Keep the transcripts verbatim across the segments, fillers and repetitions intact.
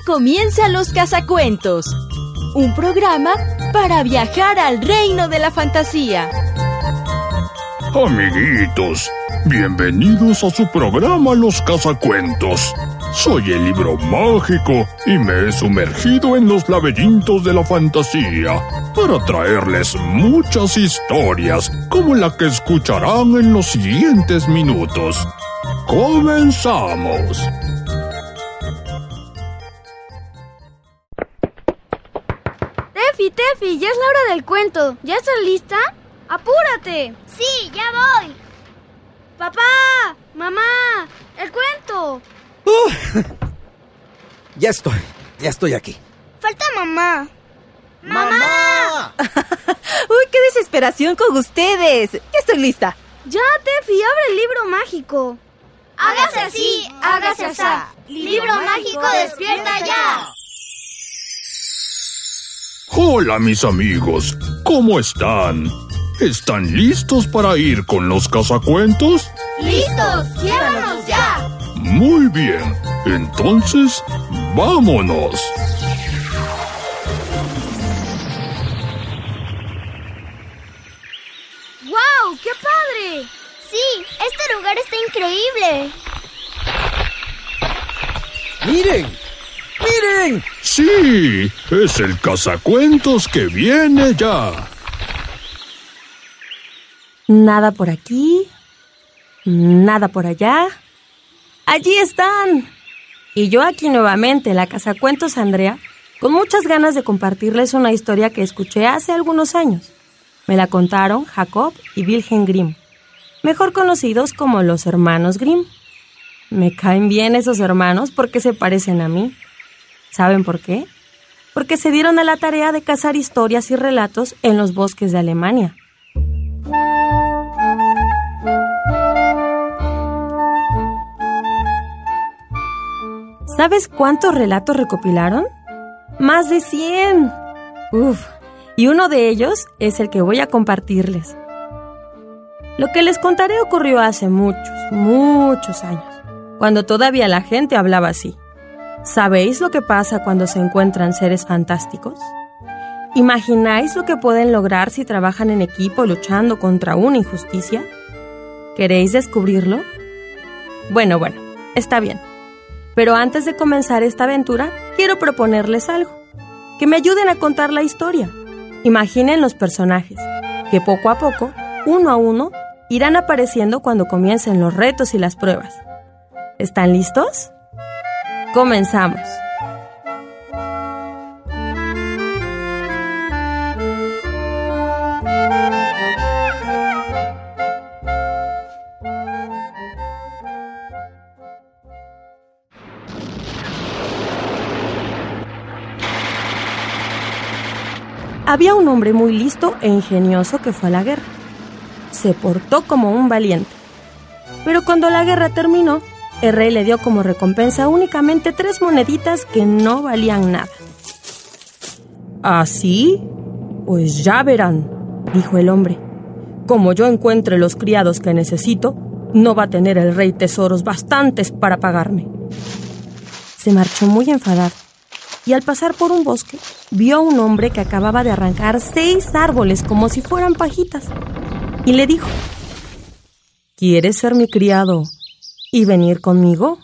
comienza Los Cazacuentos, un programa para viajar al reino de la fantasía. Amiguitos, bienvenidos a su programa Los Cazacuentos. Soy el libro mágico y me he sumergido en los laberintos de la fantasía para traerles muchas historias como la que escucharán en los siguientes minutos. ¡Comenzamos! Tefi, Tefi, ya es la hora del cuento. ¿Ya estás lista? ¡Apúrate! Sí, ya voy. ¡Papá! ¡Mamá! ¡El cuento! Uh, ya estoy, ya estoy aquí. Falta mamá. ¡Mamá! ¡Uy, qué desesperación con ustedes! Ya estoy lista. Ya, Tefi, abre el libro mágico. Hágase así, hágase así. Libro mágico, despierta ya. Hola, mis amigos, ¿cómo están? ¿Están listos para ir con los cazacuentos? ¡Listos! ¡Llévanos ya! Muy bien, entonces, ¡vámonos! ¡Guau! ¡Qué padre! Sí, este lugar está increíble. ¡Miren! ¡Miren! ¡Sí! Es el cazacuentos que viene ya. Nada por aquí, nada por allá. ¡Allí están! Y yo aquí nuevamente, la Cazacuentos Andrea, con muchas ganas de compartirles una historia que escuché hace algunos años. Me la contaron Jacob y Wilhelm Grimm, mejor conocidos como los hermanos Grimm. Me caen bien esos hermanos porque se parecen a mí. ¿Saben por qué? Porque se dieron a la tarea de cazar historias y relatos en los bosques de Alemania. ¿Sabes cuántos relatos recopilaron? ¡Más de cien! ¡Uf! Y uno de ellos es el que voy a compartirles. Lo que les contaré ocurrió hace muchos, muchos años, cuando todavía la gente hablaba así. ¿Sabéis lo que pasa cuando se encuentran seres fantásticos? ¿Imagináis lo que pueden lograr si trabajan en equipo luchando contra una injusticia? ¿Queréis descubrirlo? Bueno, bueno, está bien. Pero antes de comenzar esta aventura, quiero proponerles algo. Que me ayuden a contar la historia. Imaginen los personajes, que poco a poco, uno a uno, irán apareciendo cuando comiencen los retos y las pruebas. ¿Están listos? ¡Comenzamos! Había un hombre muy listo e ingenioso que fue a la guerra. Se portó como un valiente. Pero cuando la guerra terminó, el rey le dio como recompensa únicamente tres moneditas que no valían nada. ¿Así? Pues ya verán, dijo el hombre. Como yo encuentre los criados que necesito, no va a tener el rey tesoros bastantes para pagarme. Se marchó muy enfadado. Y al pasar por un bosque, vio a un hombre que acababa de arrancar seis árboles como si fueran pajitas. Y le dijo: ¿quieres ser mi criado y venir conmigo?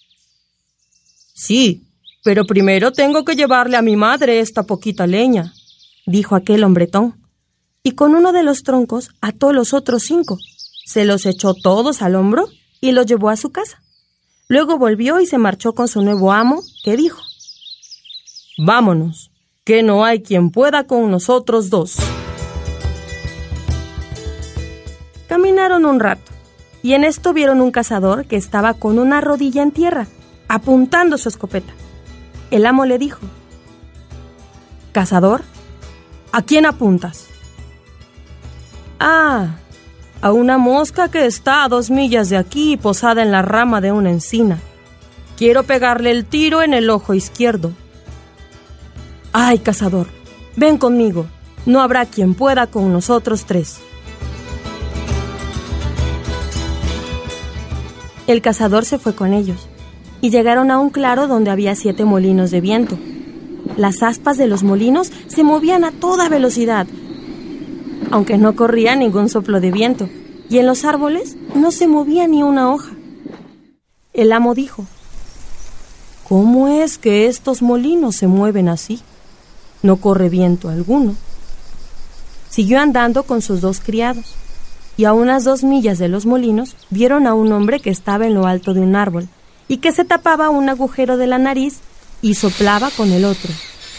Sí, pero primero tengo que llevarle a mi madre esta poquita leña, dijo aquel hombretón. Y con uno de los troncos ató los otros cinco. Se los echó todos al hombro y los llevó a su casa. Luego volvió y se marchó con su nuevo amo, que dijo: vámonos, que no hay quien pueda con nosotros dos. Caminaron un rato, y en esto vieron un cazador que estaba con una rodilla en tierra, apuntando su escopeta. El amo le dijo: «Cazador, ¿a quién apuntas?» «Ah, a una mosca que está a dos millas de aquí, posada en la rama de una encina. Quiero pegarle el tiro en el ojo izquierdo». «Ay, cazador, ven conmigo, no habrá quien pueda con nosotros tres». El cazador se fue con ellos, y llegaron a un claro donde había siete molinos de viento. Las aspas de los molinos se movían a toda velocidad, aunque no corría ningún soplo de viento, y en los árboles no se movía ni una hoja. El amo dijo: ¿cómo es que estos molinos se mueven así? No corre viento alguno. Siguió andando con sus dos criados, y a unas dos millas de los molinos vieron a un hombre que estaba en lo alto de un árbol y que se tapaba un agujero de la nariz y soplaba con el otro.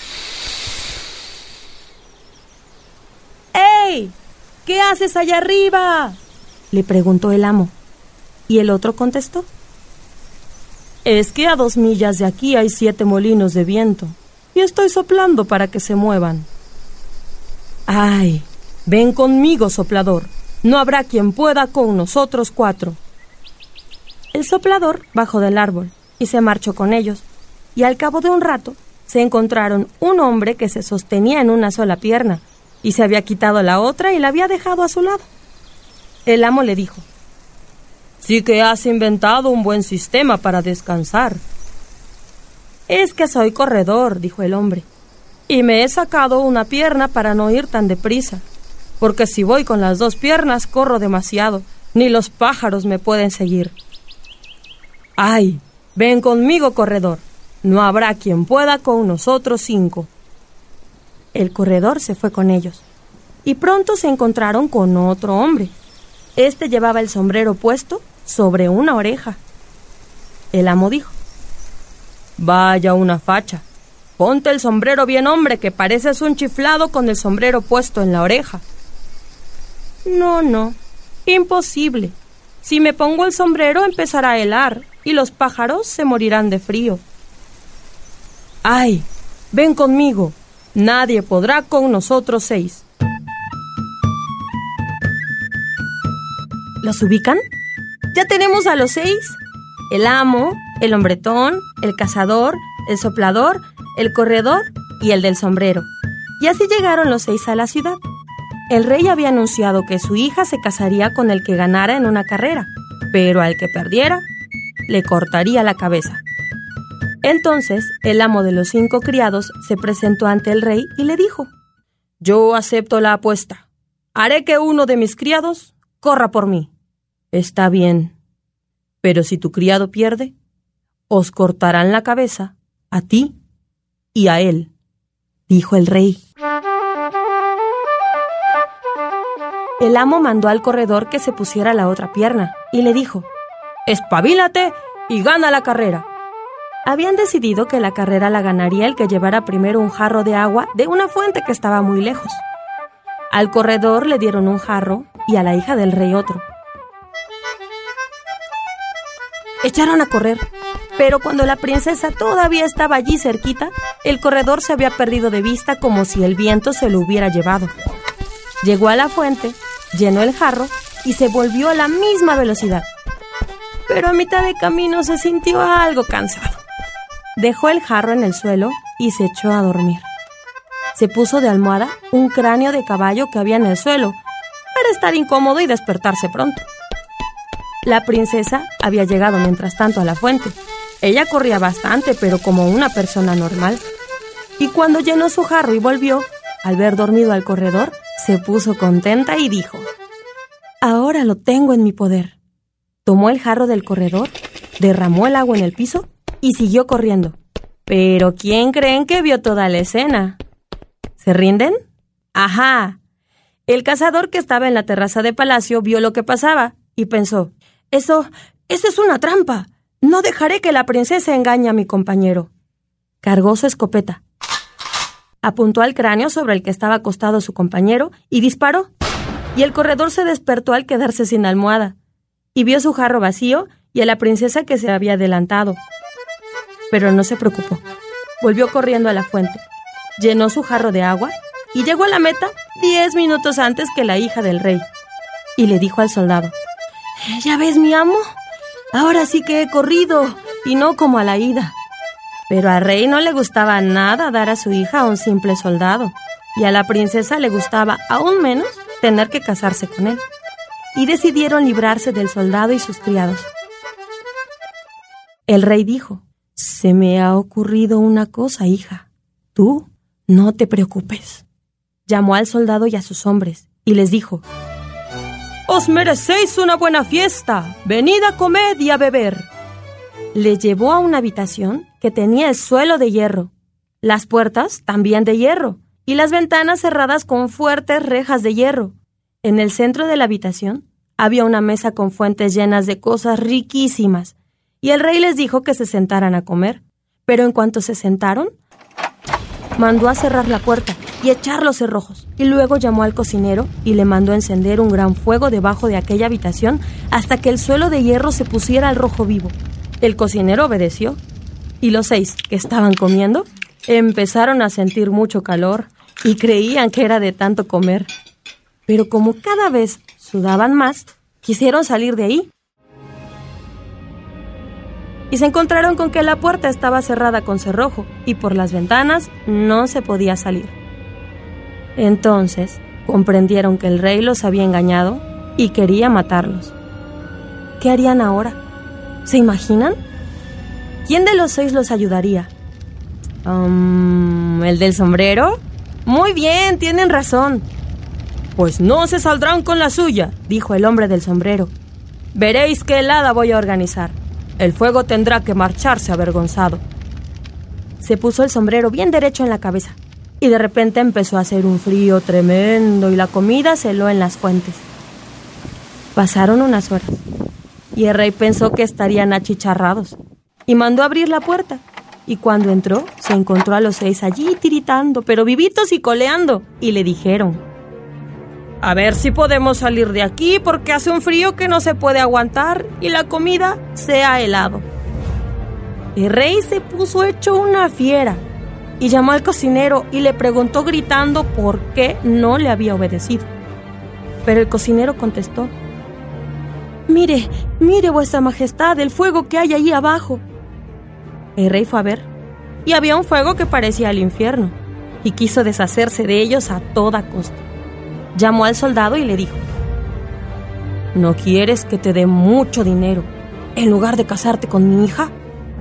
¡Ey! ¿Qué haces allá arriba?, le preguntó el amo, y el otro contestó: es que a dos millas de aquí hay siete molinos de viento y estoy soplando para que se muevan. ¡Ay! Ven conmigo, soplador. No habrá quien pueda con nosotros cuatro. El soplador bajó del árbol y se marchó con ellos, y al cabo de un rato se encontraron un hombre que se sostenía en una sola pierna y se había quitado la otra y la había dejado a su lado. El amo le dijo: sí que has inventado un buen sistema para descansar. Es que soy corredor, dijo el hombre, y me he sacado una pierna para no ir tan deprisa, porque si voy con las dos piernas corro demasiado, ni los pájaros me pueden seguir. ¡Ay! Ven conmigo, corredor. No habrá quien pueda con nosotros cinco. El corredor se fue con ellos, y pronto se encontraron con otro hombre. Este llevaba el sombrero puesto sobre una oreja. El amo dijo: vaya una facha. Ponte el sombrero bien, hombre, que pareces un chiflado con el sombrero puesto en la oreja. No, no, imposible. Si me pongo el sombrero empezará a helar y los pájaros se morirán de frío. ¡Ay! Ven conmigo. Nadie podrá con nosotros seis. ¿Los ubican? Ya tenemos a los seis: el amo, el hombretón, el cazador, el soplador, el corredor y el del sombrero. Y así llegaron los seis a la ciudad. El rey había anunciado que su hija se casaría con el que ganara en una carrera, pero al que perdiera, le cortaría la cabeza. Entonces, el amo de los cinco criados se presentó ante el rey y le dijo: yo acepto la apuesta. Haré que uno de mis criados corra por mí. Está bien, pero si tu criado pierde, os cortarán la cabeza a ti y a él, dijo el rey. El amo mandó al corredor que se pusiera la otra pierna y le dijo: espabilate y gana la carrera. Habían decidido que la carrera la ganaría el que llevara primero un jarro de agua de una fuente que estaba muy lejos. Al corredor le dieron un jarro y a la hija del rey otro. Echaron a correr, pero cuando la princesa todavía estaba allí cerquita, el corredor se había perdido de vista como si el viento se lo hubiera llevado. Llegó a la fuente, llenó el jarro y se volvió a la misma velocidad. Pero a mitad de camino se sintió algo cansado. Dejó el jarro en el suelo y se echó a dormir. Se puso de almohada un cráneo de caballo que había en el suelo para estar incómodo y despertarse pronto. La princesa había llegado mientras tanto a la fuente. Ella corría bastante, pero como una persona normal. Y cuando llenó su jarro y volvió, al ver dormido al corredor, se puso contenta y dijo: ahora lo tengo en mi poder. Tomó el jarro del corredor, derramó el agua en el piso y siguió corriendo. Pero ¿quién creen que vio toda la escena? ¿Se rinden? ¡Ajá! El cazador que estaba en la terraza de palacio vio lo que pasaba y pensó: Eso, eso es una trampa. No dejaré que la princesa engañe a mi compañero. Cargó su escopeta, apuntó al cráneo sobre el que estaba acostado su compañero y disparó. Y el corredor se despertó al quedarse sin almohada y vio su jarro vacío y a la princesa que se había adelantado. Pero no se preocupó. Volvió corriendo a la fuente, llenó su jarro de agua y llegó a la meta diez minutos antes que la hija del rey. Y le dijo al soldado: ¿ya ves, mi amo? Ahora sí que he corrido y no como a la ida. Pero al rey no le gustaba nada dar a su hija a un simple soldado, y a la princesa le gustaba aún menos tener que casarse con él. Y decidieron librarse del soldado y sus criados. El rey dijo: «Se me ha ocurrido una cosa, hija. Tú no te preocupes». Llamó al soldado y a sus hombres y les dijo: «Os merecéis una buena fiesta. Venid a comer y a beber». Les llevó a una habitación que tenía el suelo de hierro, las puertas también de hierro y las ventanas cerradas con fuertes rejas de hierro. En el centro de la habitación había una mesa con fuentes llenas de cosas riquísimas, y el rey les dijo que se sentaran a comer. Pero en cuanto se sentaron, mandó a cerrar la puerta y echar los cerrojos, y luego llamó al cocinero y le mandó encender un gran fuego debajo de aquella habitación hasta que el suelo de hierro se pusiera al rojo vivo. El cocinero obedeció, y los seis que estaban comiendo empezaron a sentir mucho calor y creían que era de tanto comer. Pero como cada vez sudaban más, quisieron salir de ahí. Y se encontraron con que la puerta estaba cerrada con cerrojo y por las ventanas no se podía salir. Entonces comprendieron que el rey los había engañado y quería matarlos. ¿Qué harían ahora? ¿Se imaginan? ¿Quién de los seis los ayudaría? Um, ¿El del sombrero? Muy bien, tienen razón. Pues no se saldrán con la suya, dijo el hombre del sombrero. Veréis qué helada voy a organizar. El fuego tendrá que marcharse avergonzado. Se puso el sombrero bien derecho en la cabeza y de repente empezó a hacer un frío tremendo y la comida se heló en las fuentes. Pasaron unas horas y el rey pensó que estarían achicharrados y mandó abrir la puerta. Y cuando entró, se encontró a los seis allí tiritando, pero vivitos y coleando, y le dijeron: «A ver si podemos salir de aquí porque hace un frío que no se puede aguantar y la comida se ha helado». El rey se puso hecho una fiera y llamó al cocinero y le preguntó gritando por qué no le había obedecido. Pero el cocinero contestó: «Mire, mire, vuestra majestad, el fuego que hay allí abajo». El rey fue a ver, y había un fuego que parecía el infierno, y quiso deshacerse de ellos a toda costa. Llamó al soldado y le dijo: «¿No quieres que te dé mucho dinero en lugar de casarte con mi hija?».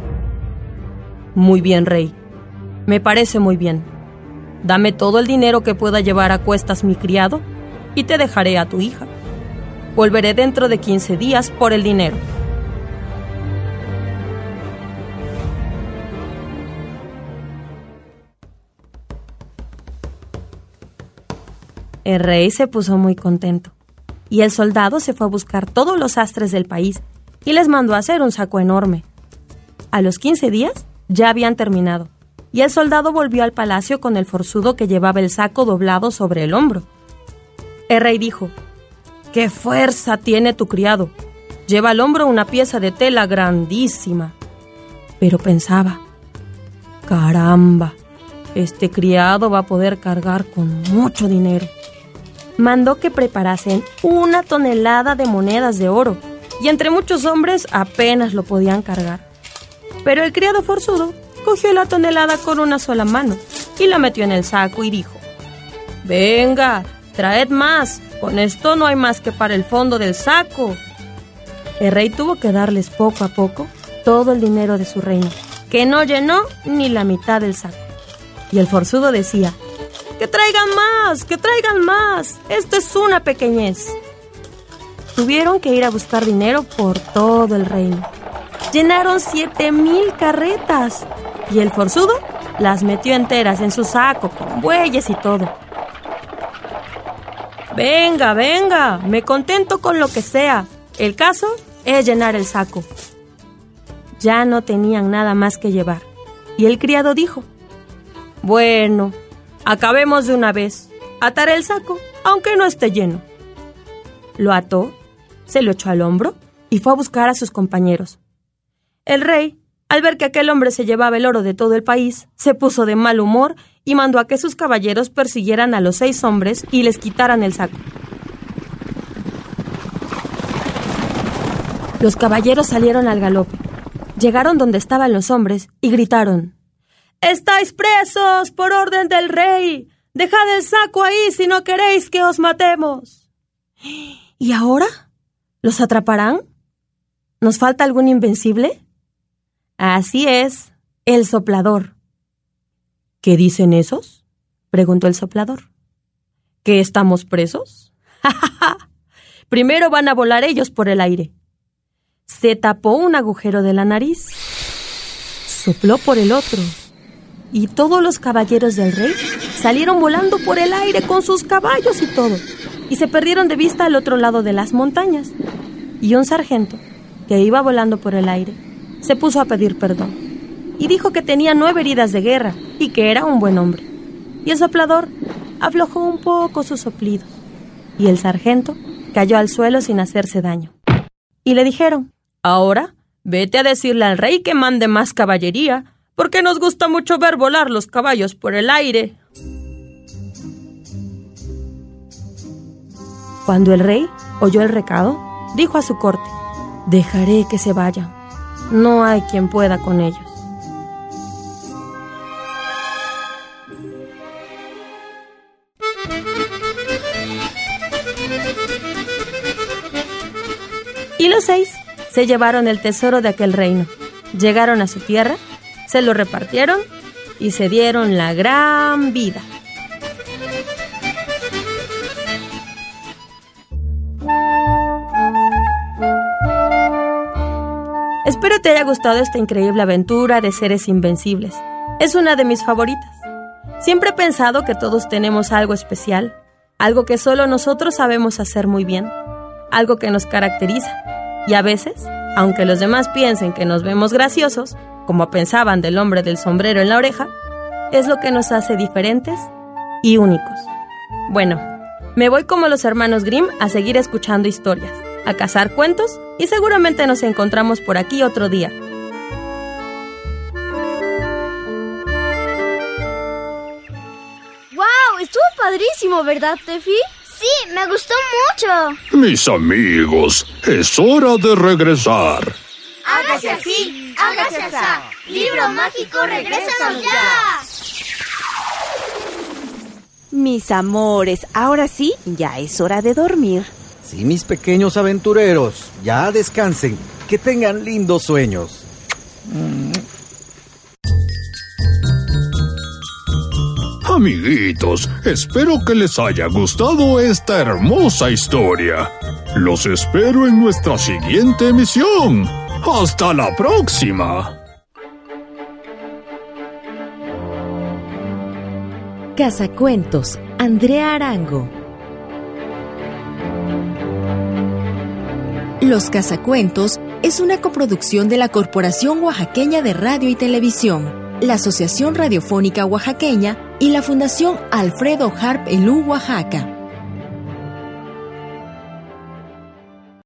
«Muy bien, rey, me parece muy bien. Dame todo el dinero que pueda llevar a cuestas mi criado y te dejaré a tu hija. Volveré dentro de quince días por el dinero». El rey se puso muy contento, y el soldado se fue a buscar todos los sastres del país y les mandó a hacer un saco enorme. A los quince días ya habían terminado, y el soldado volvió al palacio con el forzudo que llevaba el saco doblado sobre el hombro. El rey dijo: «¡Qué fuerza tiene tu criado! Lleva al hombro una pieza de tela grandísima». Pero pensaba: «Caramba, este criado va a poder cargar con mucho dinero». Mandó que preparasen una tonelada de monedas de oro, y entre muchos hombres apenas lo podían cargar. Pero el criado forzudo cogió la tonelada con una sola mano y la metió en el saco y dijo: «Venga, traed más, con esto no hay más que para el fondo del saco». El rey tuvo que darles poco a poco todo el dinero de su reino, que no llenó ni la mitad del saco. Y el forzudo decía: «¡Que traigan más! ¡Que traigan más! Esto es una pequeñez». Tuvieron que ir a buscar dinero por todo el reino. Llenaron siete mil carretas y el forzudo las metió enteras en su saco con bueyes y todo. «Venga, venga, me contento con lo que sea. El caso es llenar el saco». Ya no tenían nada más que llevar y el criado dijo: «Bueno, acabemos de una vez. Ataré el saco, aunque no esté lleno». Lo ató, se lo echó al hombro y fue a buscar a sus compañeros. El rey, al ver que aquel hombre se llevaba el oro de todo el país, se puso de mal humor y mandó a que sus caballeros persiguieran a los seis hombres y les quitaran el saco. Los caballeros salieron al galope. Llegaron donde estaban los hombres y gritaron: «¡Estáis presos por orden del rey! ¡Dejad el saco ahí si no queréis que os matemos!». ¿Y ahora? ¿Los atraparán? ¿Nos falta algún invencible? Así es, el soplador. ¿Qué dicen esos?, preguntó el soplador. ¿Que estamos presos? ¡Ja, ja, ja! Primero van a volar ellos por el aire. Se tapó un agujero de la nariz, sopló por el otro, y todos los caballeros del rey salieron volando por el aire con sus caballos y todo, y se perdieron de vista al otro lado de las montañas. Y un sargento, que iba volando por el aire, se puso a pedir perdón, y dijo que tenía nueve heridas de guerra, y que era un buen hombre. Y el soplador aflojó un poco sus soplidos, y el sargento cayó al suelo sin hacerse daño. Y le dijeron: ahora vete a decirle al rey que mande más caballería, porque nos gusta mucho ver volar los caballos por el aire. Cuando el rey oyó el recado, dijo a su corte: dejaré que se vayan. No hay quien pueda con ellos. Y los seis se llevaron el tesoro de aquel reino. Llegaron a su tierra, se lo repartieron y se dieron la gran vida. Espero te haya gustado esta increíble aventura de seres invencibles. Es una de mis favoritas. Siempre he pensado que todos tenemos algo especial, algo que solo nosotros sabemos hacer muy bien, algo que nos caracteriza. Y a veces, aunque los demás piensen que nos vemos graciosos, como pensaban del hombre del sombrero en la oreja, es lo que nos hace diferentes y únicos. Bueno, me voy como los hermanos Grimm a seguir escuchando historias, a cazar cuentos, y seguramente nos encontramos por aquí otro día. ¡Wow! Estuvo padrísimo, ¿verdad, Tefi? Sí, me gustó mucho. Mis amigos, es hora de regresar. Hágase así, hágase así. Libro mágico, regrésanos ya. Mis amores, ahora sí, ya es hora de dormir. Sí, mis pequeños aventureros, ya descansen, que tengan lindos sueños. Amiguitos, espero que les haya gustado esta hermosa historia. Los espero en nuestra siguiente emisión. ¡Hasta la próxima! Cazacuentos, Andrea Arango. Los Cazacuentos es una coproducción de la Corporación Oaxaqueña de Radio y Televisión, la Asociación Radiofónica Oaxaqueña y la Fundación Alfredo Harp Elú Oaxaca.